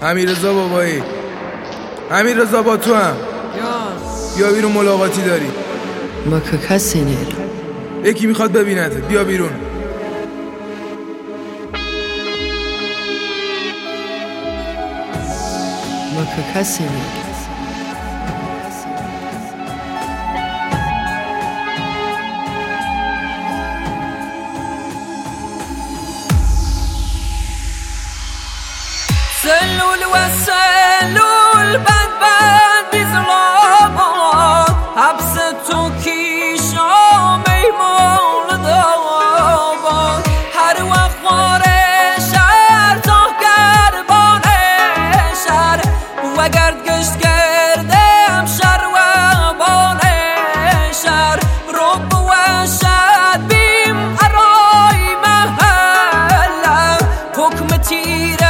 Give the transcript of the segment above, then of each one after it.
امیررضا بابایی، امیررضا با تو هم بیا بیرون، ملاقاتی داری. با که کسی نیر یکی میخواد ببینده، بیا بیرون. با که کسی نیر سلول و سلول بند بند بیزلابا حبس تو کیشا میمون دابا هر وقت خواره شهر تا گربان شهر و گرد گشت کردم شهر و بان شهر رب و شد بیم ارای محل حکم تیره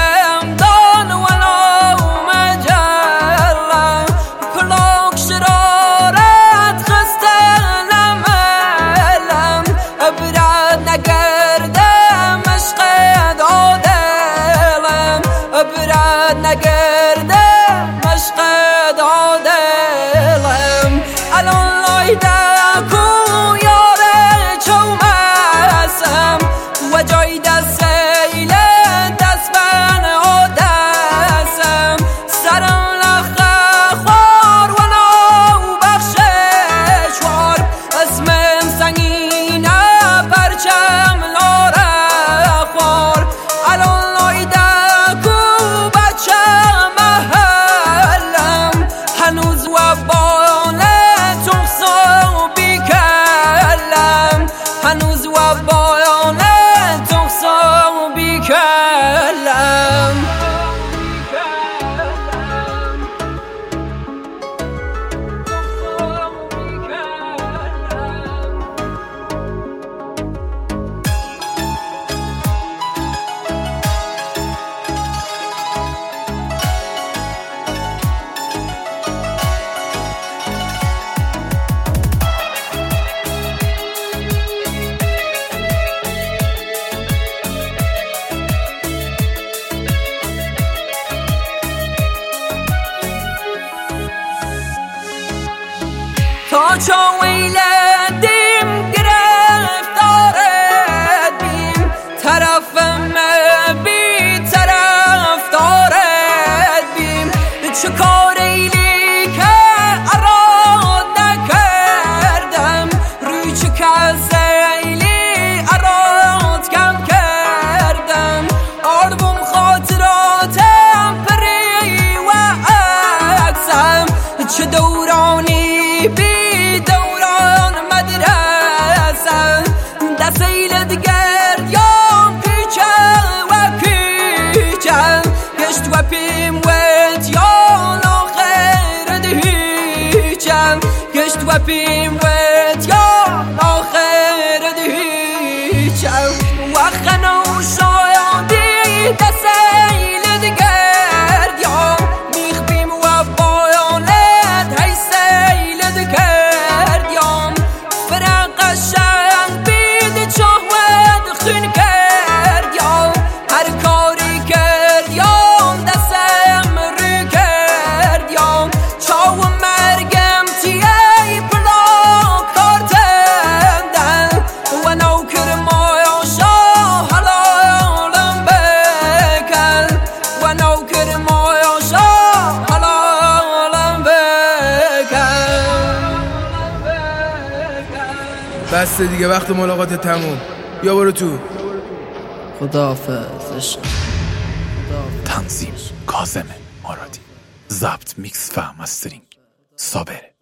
تا چو ویلدیم گرفتارت بیم طرفم بی طرف دارد بیم چه کاری که اراد نکردم روی چه کسیلی اراد کم کردم آربم خاطراتم پری و عکسم چه دورانی بی دسیل دیگر یام پیچم و پیچم گشت و پیم ویت یان آخر دهیچم گشت و پیم ویت یان آخر دهیچم و خنو شایندی دسیل دیگر یام میخ بیم و بایانت هی سیل دیگر یام فرقش بس دیگه، وقت ملاقات تموم. بیا برو تو. خداحافظ عشق. تنظیم کاظم مرادی، ضبط میکس و مسترینگ صابر.